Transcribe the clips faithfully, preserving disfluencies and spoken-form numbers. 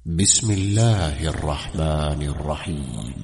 بسم الله الرحمن الرحيم.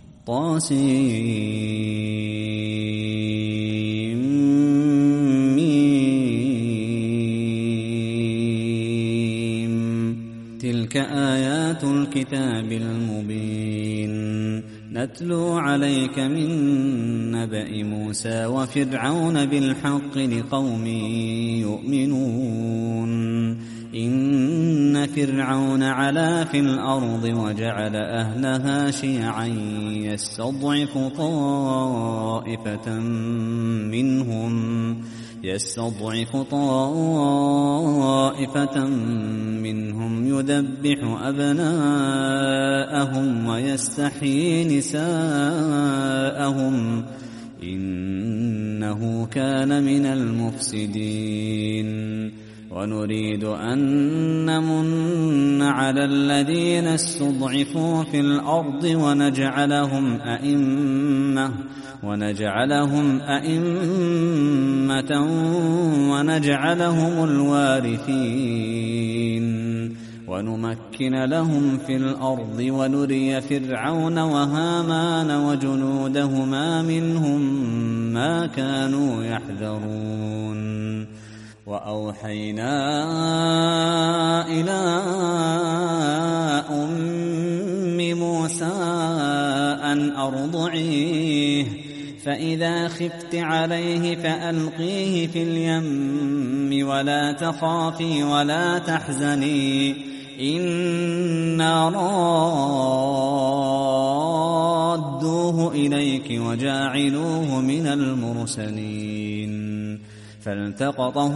طاسيم. تلك آيات الكتاب المبين نتلو عليك من نبأ موسى وفرعون بالحق لقوم يؤمنون. إن فرعون علا في الأرض وجعل أهلها شيعا يستضعف طائفة منهم يستضعف طائفة منهم يذبح أبناءهم ويستحيي نساءهم إنه كان من المفسدين. ونريد أن نمن على الذين استضعفوا في الأرض ونجعلهم أئمة ونجعلهم أئمة ونجعلهم الوارثين ونمكن لهم في الأرض ونري فرعون وهامان وجنودهما منهم ما كانوا يحذرون. وأوحينا إلى أم موسى أن أرضعيه فإذا خفت عليه فألقيه في اليم ولا تخافي ولا تحزني إنا رادوه إليك وجاعلوه من المرسلين. فالتقطه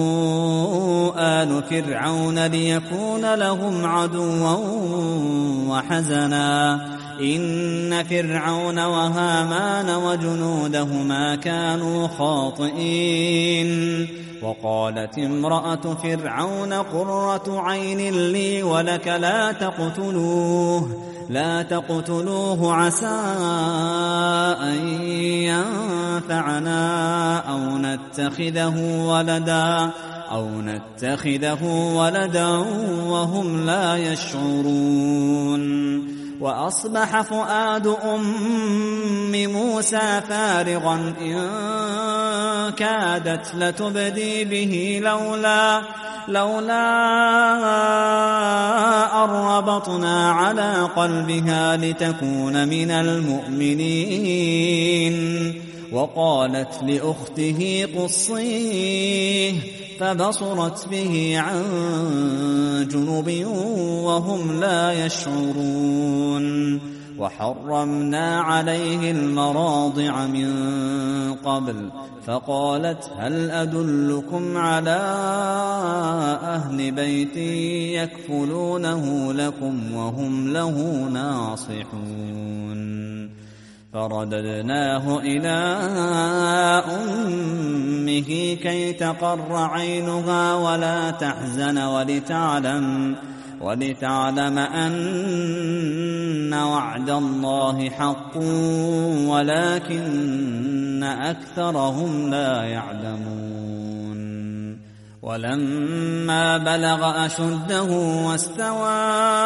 آل فرعون ليكون لهم عدوا وحزنا إن فرعون وهامان وجنودهما كانوا خاطئين. وقالت امرأة فرعون قرة عين لي ولك لا تقتلوه لا تقتلوه عسى أن ينفعنا أو نتخذه ولدا أو نتخذه ولدا وهم لا يشعرون. وأصبح فؤاد أم موسى فارغا إن كادت لتبدي به لولا لولا أن ربطنا على قلبها لتكون من المؤمنين. وقالت لأخته قصيه فبصرت به عن جنب وهم لا يشعرون. وحرمنا عليه المراضع من قبل فقالت هل أدلكم على أهل بيت يكفلونه لكم وهم له ناصحون. فرددناه إلى أمه كي تقر عينها ولا تحزن ولتعلم ولتعلم أن وعد الله حق ولكن أكثرهم لا يعلمون. ولما بلغ أشده واستوى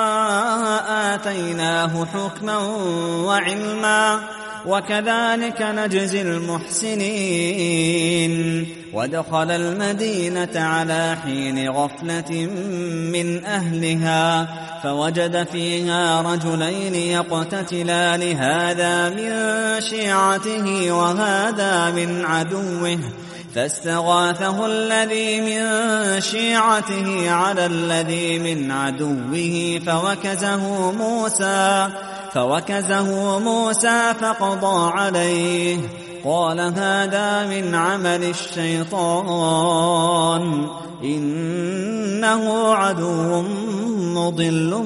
آتيناه حكما وعلما وكذلك نجزي المحسنين. ودخل المدينة على حين غفلة من أهلها فوجد فيها رجلين يقتتلان هذا من شيعته وهذا من عدوه فاستغاثه الذي من شيعته على الذي من عدوه فوكزه موسى فوكزه موسى فقضى عليه قال هذا من عمل الشيطان إنه عدو مضل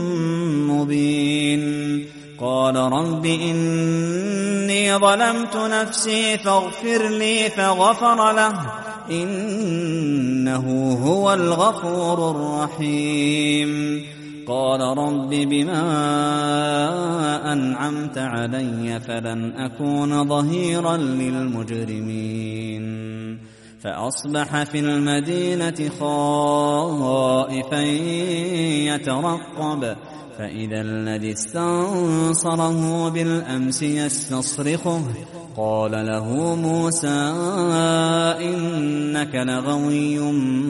مبين. قال رب إني ظلمت نفسي فاغفر لي فغفر له إنه هو الغفور الرحيم. قال رب بما أنعمت علي فلن أكون ظهيرا للمجرمين. فأصبح في المدينة خائفا يترقب فإذا الذي استنصره بالأمس يستصرخه قال له موسى إنك لغوي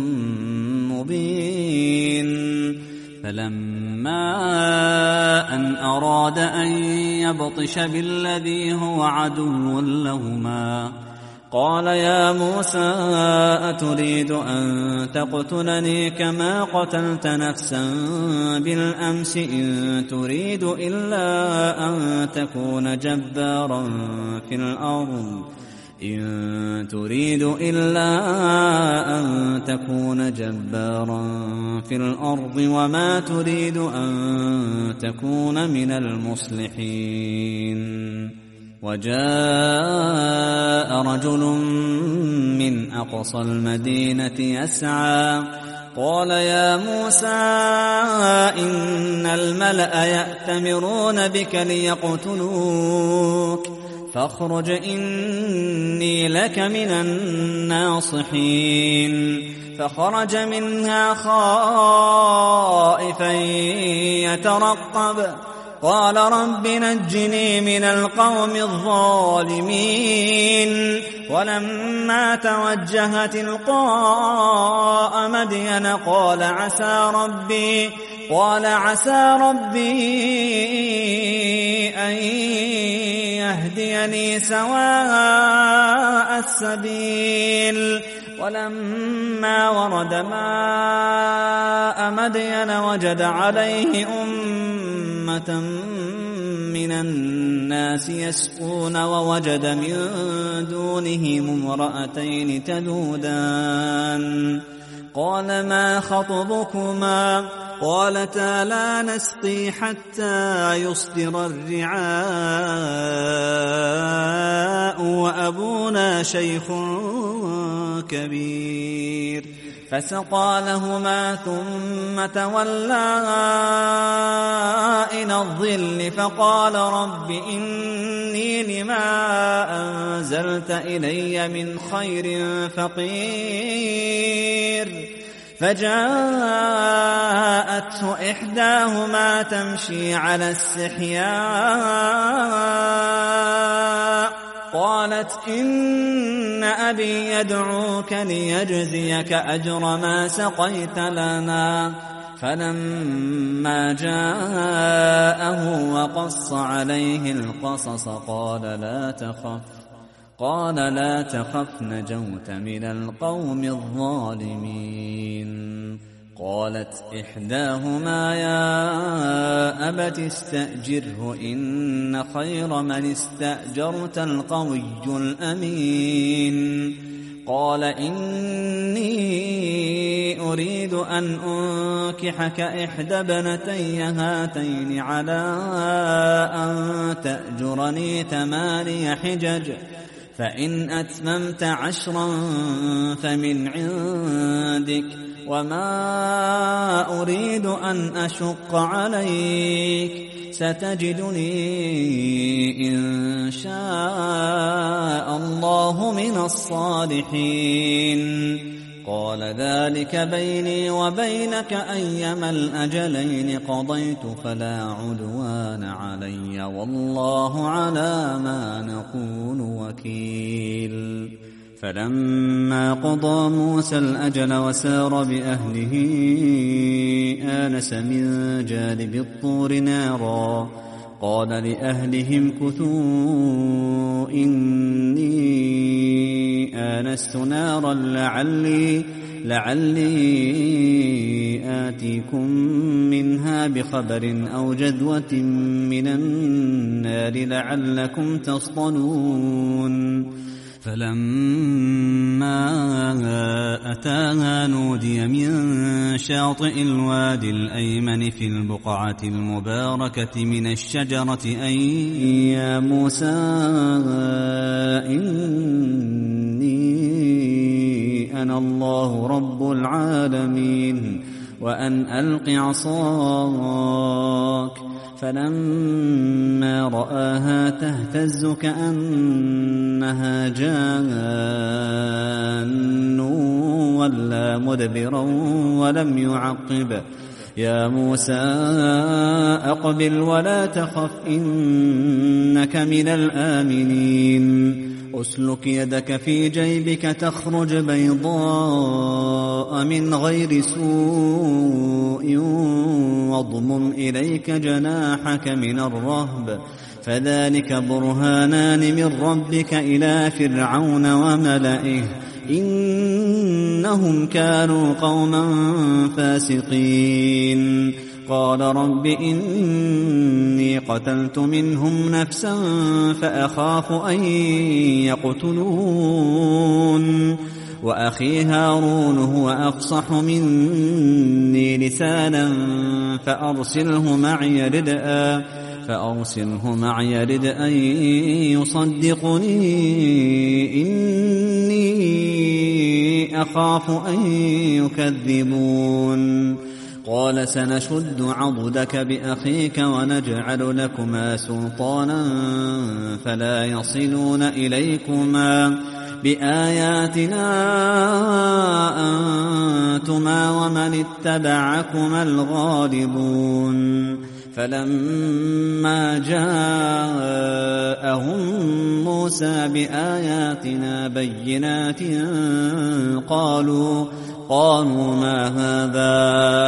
مبين. فلما أن أراد أن يبطش بالذي هو عدو لهما قال يا موسى أتريد أن تقتلني كما قتلت نفسا بالأمس إن تريد إلا أن تكون جبارا في الأرض إن تريد إلا أن تكون جبارا في الأرض وما تريد أن تكون من المصلحين. وجاء رجل من أقصى المدينة يسعى قال يا موسى إن الملأ يأتمرون بك ليقتلوك فاخرج إني لك من الناصحين. فخرج منها خائفا يترقب قال رب نجني من القوم الظالمين. ولما توجه تلقاء مدين قال عسى ربي قال عسى ربي أن يهديني سواء السبيل. ولما ورد ماء مدين وجد عليه أمة من الناس يسقون ووجد من دونهم امرأتين تذودان قال ما خطبكما قالتا لا نسقي حتى يصدر الرعاء وأبونا شيخ كبير. فسقى لهما ثم تولى إلى الظل فقال رب إني لما أنزلت إلي من خير فقير. فجاءته إحداهما تمشي على استحياء قالت إن أبي يدعوك ليجزيك أجر ما سقيت لنا. فلما جاءه وقص عليه القصص قال لا تخف قال لا تخف نجوت من القوم الظالمين. قالت إحداهما يا أبت استأجره إن خير من استأجرت القوي الأمين. قال إني أريد أن أنكحك إحدى ابنتي هاتين على أن تأجرني ثماني حجج فإن أتممت عشرا فمن عندك وما أريد أن أشق عليك ستجدني إن شاء الله من الصالحين. قال ذلك بيني وبينك أيما الأجلين قضيت فلا عدوان علي والله على ما نقول وكيل. فلما قضى موسى الأجل وسار بأهله آنس من جانب الطور نارا قال لأهلهم كثوا إني آنست نارا لعلي, لعلي آتيكم منها بخبر أو جذوة من النار لعلكم تصطلون. فلما أتاها نودي من شاطئ الوادي الأيمن في البقعة المباركة من الشجرة أن يا موسى إني أنا الله رب العالمين وأن ألق عصاك. فلما رآها تهتز كأنها جان ولا مدبرا ولم يعقب. يا موسى أقبل ولا تخف إنك من الآمنين. أسلك يدك في جيبك تخرج بيضاء من غير سوء واضمم إليك جناحك من الرهب فذلك برهانان من ربك إلى فرعون وملئه إنهم كانوا قوما فاسقين. قال رب إني قتلت منهم نفسا فأخاف أن يقتلون وأخي هارون هو أفصح مني لسانا فأرسله معي ردءا فأرسله معي ردءا يصدقني إني أخاف أن يكذبون. قال سنشد عضدك بأخيك ونجعل لكما سلطانا فلا يصلون إليكما بآياتنا أنتما ومن اتبعكما الغالبون. فلما جاءهم موسى بآياتنا بينات قالوا قالوا ما هذا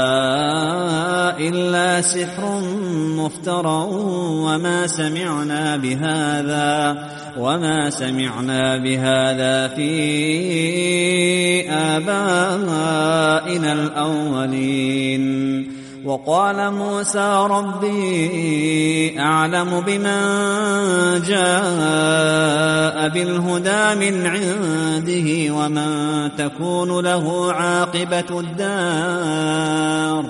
إلا سحر مفترى وما سمعنا بهذا وما سمعنا بهذا في آبائنا الأولين. وقال موسى ربي أعلم بمن جاء بالهدى من عنده ومن تكون له عاقبة الدار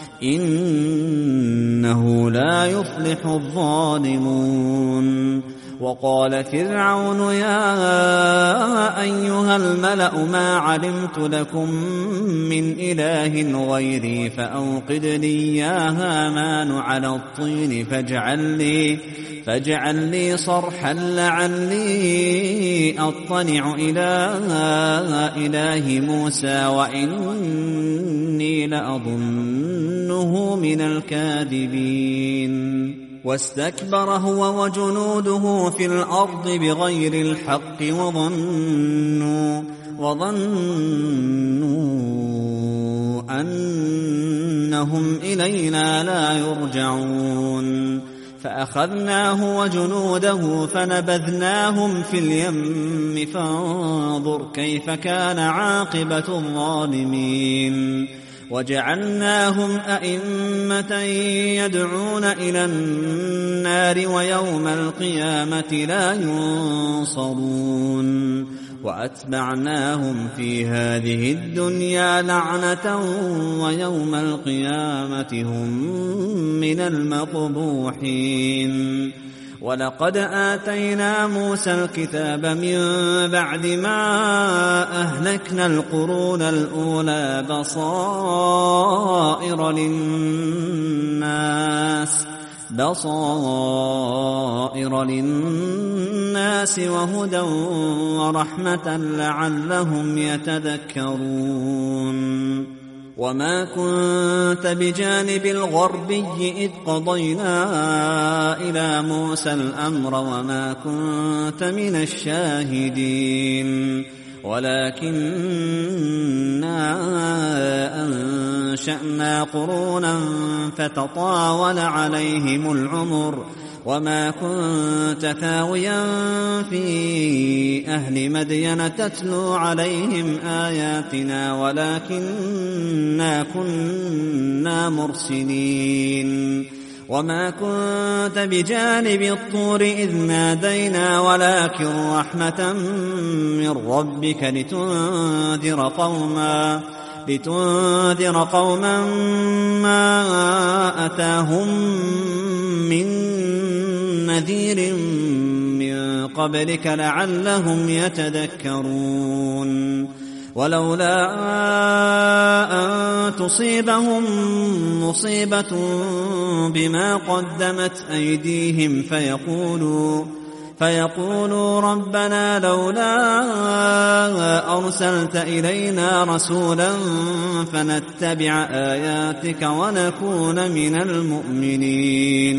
إنه لا يفلح الظالمون. وقال فرعون يا أيها الملأ ما علمت لكم من إله غيري فأوقد لي يا هامان على الطين فاجعل لي, فاجعل لي صرحا لعلي أطلع إلى إله موسى وإني لأظنه من الكاذبين. واستكبر هو وجنوده في الأرض بغير الحق وظنوا, وظنوا أنهم إلينا لا يرجعون. فأخذناه وجنوده فنبذناهم في اليم فانظر كيف كان عاقبة الظالمين. وجعلناهم أئمة يدعون إلى النار ويوم القيامة لا ينصرون. وأتبعناهم في هذه الدنيا لعنة ويوم القيامة هم من المقبوحين. ولقد آتينا موسى الكتاب من بعد ما أهلكنا القرون الأولى بصائر للناس بصائر للناس وهدى ورحمة لعلهم يتذكرون. وما كنت بجانب الغربي إذ قضينا إلى موسى الأمر وما كنت من الشاهدين ولكننا أنشأنا قرونا فتطاول عليهم العمر وما كنت ثاويا في أهل مدين تتلو عليهم آياتنا ولكننا كنا مرسلين. وما كنت بجانب الطور إذ نادينا ولكن رحمة من ربك لتنذر قوما لتنذر قوما ما أتاهم من نذير من قبلك لعلهم يتذكرون. ولولا أن تصيبهم مصيبة بما قدمت أيديهم فيقولوا فيقولوا ربنا لولا أرسلت إلينا رسولا فنتبع آياتك ونكون من المؤمنين.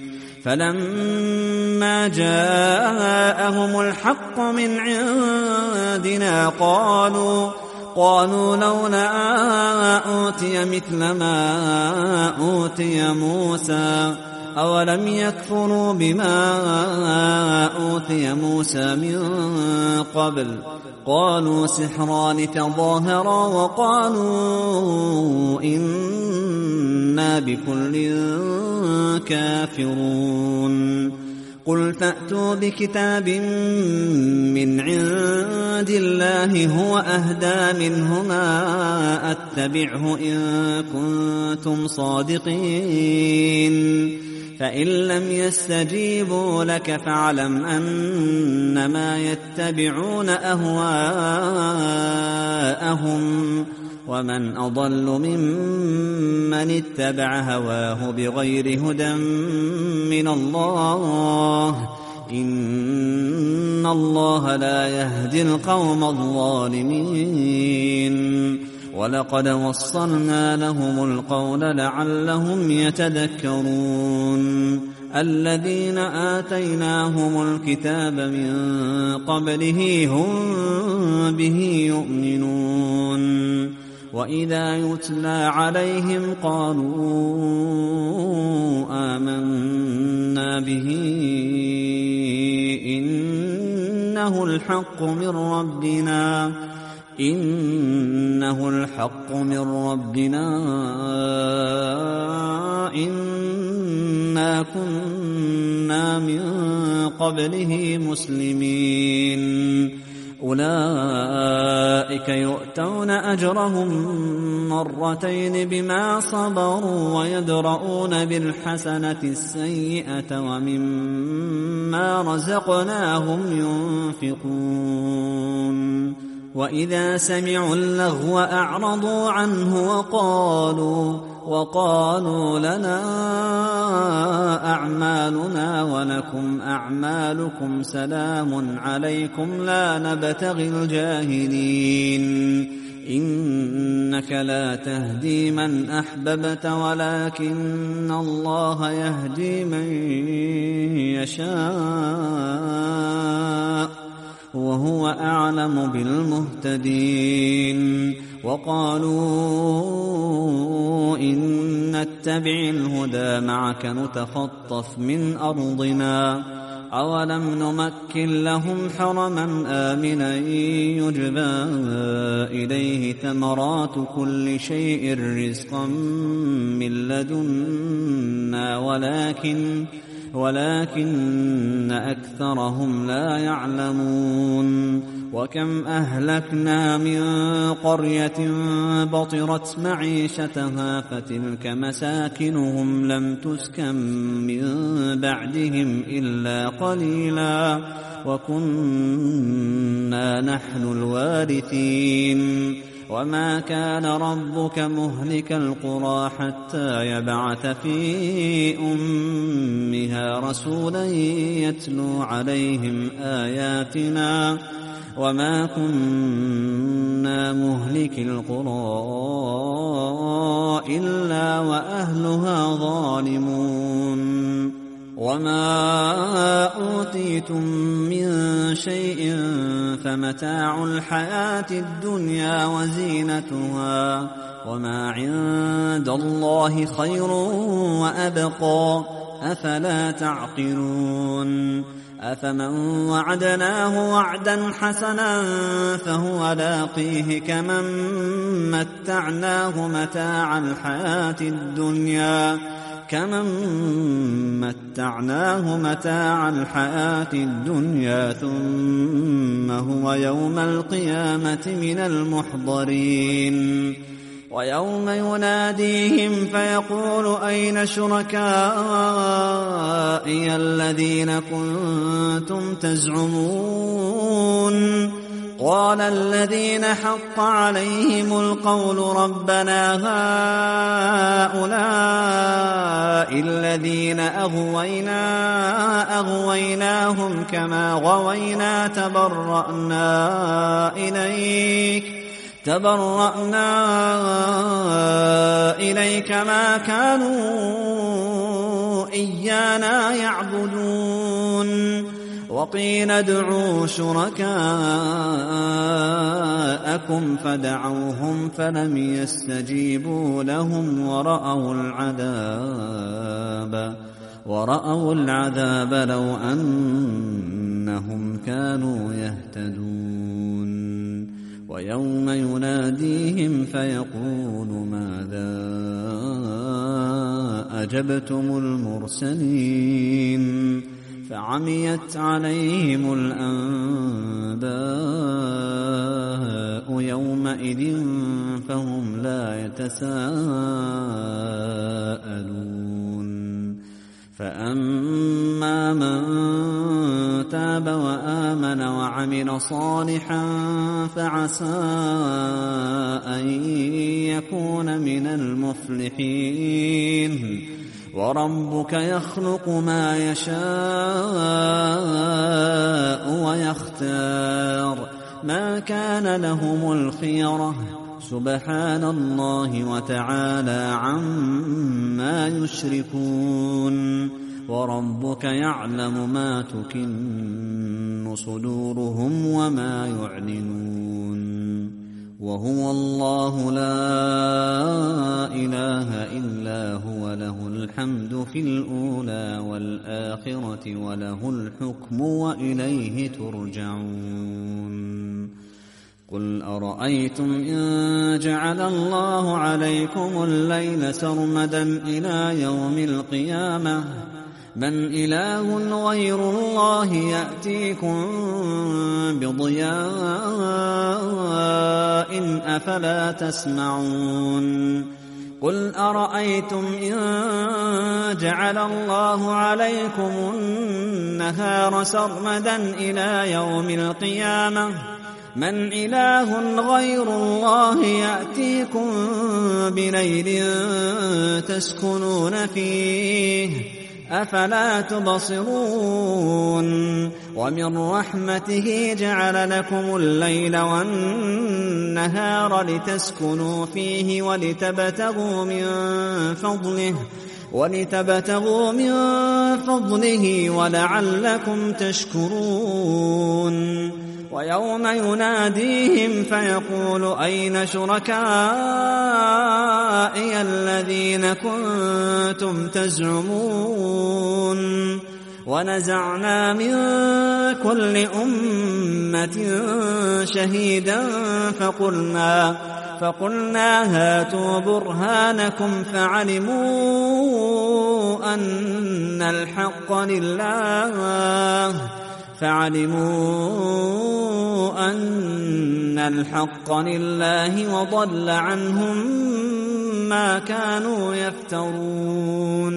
فلما جاءهم الحق من عندنا قالوا قالوا لولا أوتي مثل ما أوتي موسى أولم يكفروا بما أوتي موسى من قبل قالوا سحران تظاهرا وقالوا إنا بكل كافرون. قل فأتوا بكتاب من عند الله هو أهدى منهما أتبعه إن كنتم صادقين. فإن لم يستجيبوا لك فاعلم أنما يتبعون أهواءهم ومن أضل ممن اتبع هواه بغير هدى من الله إن الله لا يهدي القوم الظالمين. ولقد وصلنا لهم القول لعلهم يتذكرون. الذين آتيناهم الكتاب من قبله هم به يؤمنون. وإذا يتلى عليهم قالوا آمنا به إنه الحق من ربنا إنه الحق من ربنا إنا كنا من قبله مسلمين. أولئك يؤتون أجرهم مرتين بما صبروا ويدرؤون بالحسنة السيئة ومما رزقناهم ينفقون. وإذا سمعوا اللغو أعرضوا عنه وقالوا وقالوا لنا أعمالنا ولكم أعمالكم سلام عليكم لا نبتغي الجاهلين. إنك لا تهدي من أحببت ولكن الله يهدي من يشاء وهو أعلم بالمهتدين. وقالوا إن نتبع الهدى معك نتخطف من أرضنا أولم نمكن لهم حرما آمنا يجبى إليه ثمرات كل شيء رزقا من لدنا ولكن ولكن أكثرهم لا يعلمون. وكم أهلكنا من قرية بطرت معيشتها فتلك مساكنهم لم تسكن من بعدهم إلا قليلا وكنا نحن الوارثين. وما كان ربك مهلك القرى حتى يبعث في أمها رسولا يتلو عليهم آياتنا وما كنا مهلك القرى إلا وأهلها ظالمون. وما أوتيتم من شيء فمتاع الحياة الدنيا وزينتها وما عند الله خير وأبقى أفلا تعقلون. أفمن وعدناه وعدا حسنا فهو لاقيه كمن متعناه متاع الحياة الدنيا كمن متعناه متاع الحياة الدنيا ثم هو يوم القيامة من المحضرين. ويوم يناديهم فيقول أين شركائي الذين كنتم تزعمون قال الذين حق عليهم القول ربنا هؤلاء الذين أغوينا أغويناهم كما غوينا تبرأنا إليك تبرأنا إليك ما كانوا إيانا يعبدون وقيل ادعوا شركاءكم فدعوهم فلم يستجيبوا لهم ورأوا العذاب ورأوا العذاب لو أنهم كانوا يهتدون ويوم يناديهم فيقول ماذا أجبتم المرسلين فعميت عليهم الأنباء يومئذ فهم لا يتساءلون فأما من تاب وآمن وعمل صالحا فعسى أن يكون من المفلحين وربك يخلق ما يشاء ويختار ما كان لهم الخيرة سبحان الله وتعالى عما يشركون وربك يعلم ما تكن صدورهم وما يعلنون وهو الله لا إله إلا هو له الحمد في الأولى والآخرة وله الحكم وإليه ترجعون قل أرأيتم إن جعل الله عليكم الليل سرمدا إلى يوم القيامة من إله غير الله يأتيكم بضياء أفلا تسمعون قل أرأيتم إن جعل الله عليكم النهار سرمدا إلى يوم القيامة من إله غير الله يأتيكم بليل تسكنون فيه أفلا تبصرون ومن رحمته جعل لكم الليل والنهار لتسكنوا فيه ولتبتغوا من فضله ولتبتغوا من فضله ولعلكم تشكرون ويوم يناديهم فيقول أين شركائي الذين كنتم تزعمون ونزعنا من كل أمة شهيدا فقلنا فقلنا هاتوا برهانكم فعلموا أن الحق لله فعلموا أن الحق لله وضل عنهم ما كانوا يفترون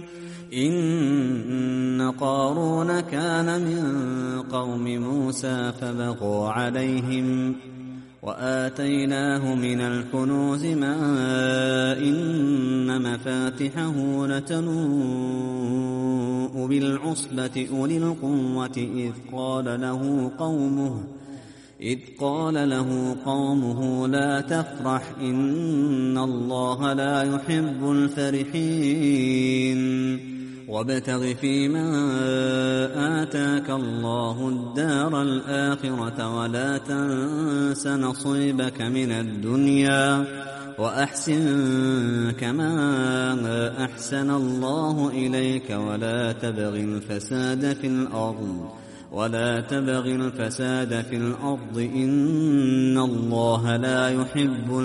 إن قارون كان من قوم موسى فبغوا عليهم وآتيناه من الكنوز ما إن مفاتحه لتنوء بالعصبة أولي القوة إذ قال له قومه إذ قال له قومه لا تفرح إن الله لا يحب الفرحين وابتغ فيما آتاك الله الدار الآخرة ولا تنس نصيبك من الدنيا وأحسن كما أحسن الله إليك ولا تبغ الفساد في الأرض ولا تبغ الفساد في الأرض إن الله لا يحب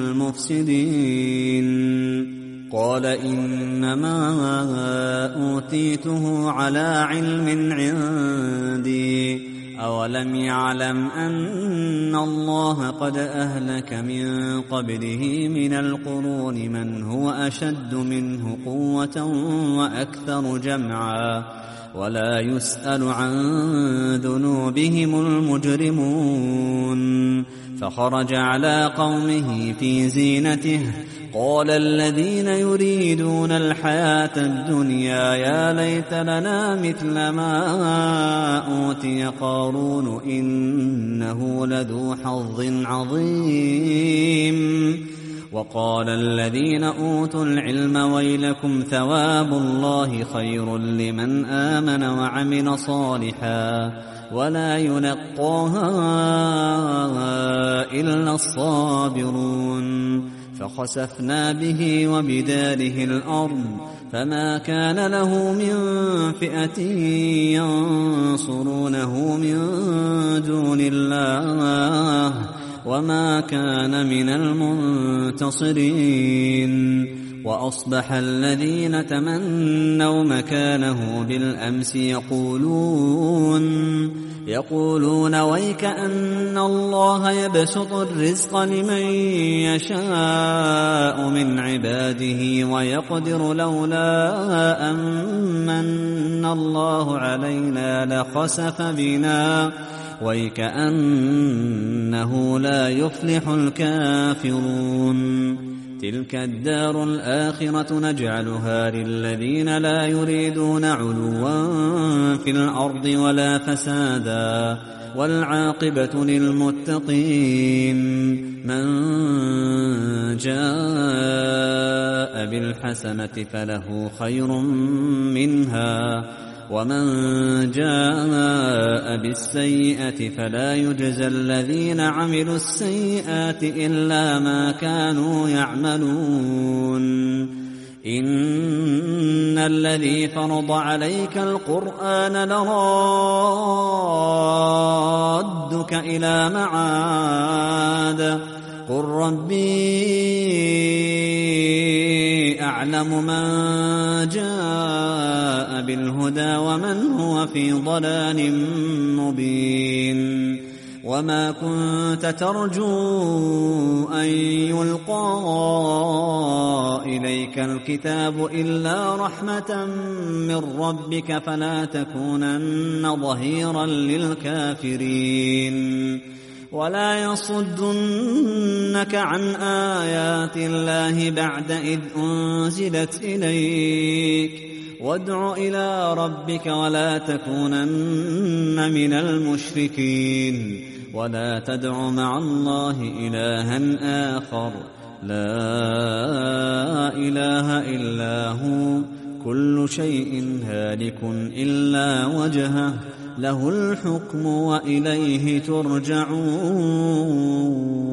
المفسدين قال إنما أوتيته على علم عندي أولم يعلم أن الله قد أهلك من قبله من القرون من هو أشد منه قوة وأكثر جمعا ولا يسأل عن ذنوبهم المجرمون فخرج على قومه في زينته قال الذين يريدون الحياة الدنيا يا ليت لنا مثل ما أوتي قارون إنه لذو حظ عظيم وقال الذين أوتوا العلم ويلكم ثواب الله خير لمن آمن وعمل صالحا ولا يلقاها إلا الصابرون فخسفنا به وبداره الأرض فما كان له من فئة ينصرونه من دون الله وما كان من المنتصرين وأصبح الذين تمنوا مكانه بالأمس يقولون يقولون ويك أن الله يبسط الرزق لمن يشاء من عباده ويقدر لولا أمن الله علينا لخسف بنا ويك أنه لا يفلح الكافرون تلك الدار الآخرة نجعلها للذين لا يريدون علوا في الأرض ولا فسادا والعاقبة للمتقين من جاء بالحسنة فله خير منها ومن جاء بالسيئة فلا يجزى الذين عملوا السيئات إلا ما كانوا يعملون إن الذي فرض عليك القرآن لرادك إلى معاد قل ربي أعلم من جاء بالهدى ومن هو في ضلال مبين وما كنت ترجو أن يلقى إليك الكتاب إلا رحمة من ربك فلا تكونن ظهيرا للكافرين ولا يصدنك عن آيات الله بعد إذ أنزلت إليك وادع إلى ربك ولا تكونن من المشركين ولا تدع مع الله إلها آخر لا إله إلا هو كل شيء هالك إلا وجهه له الحكم وإليه ترجعون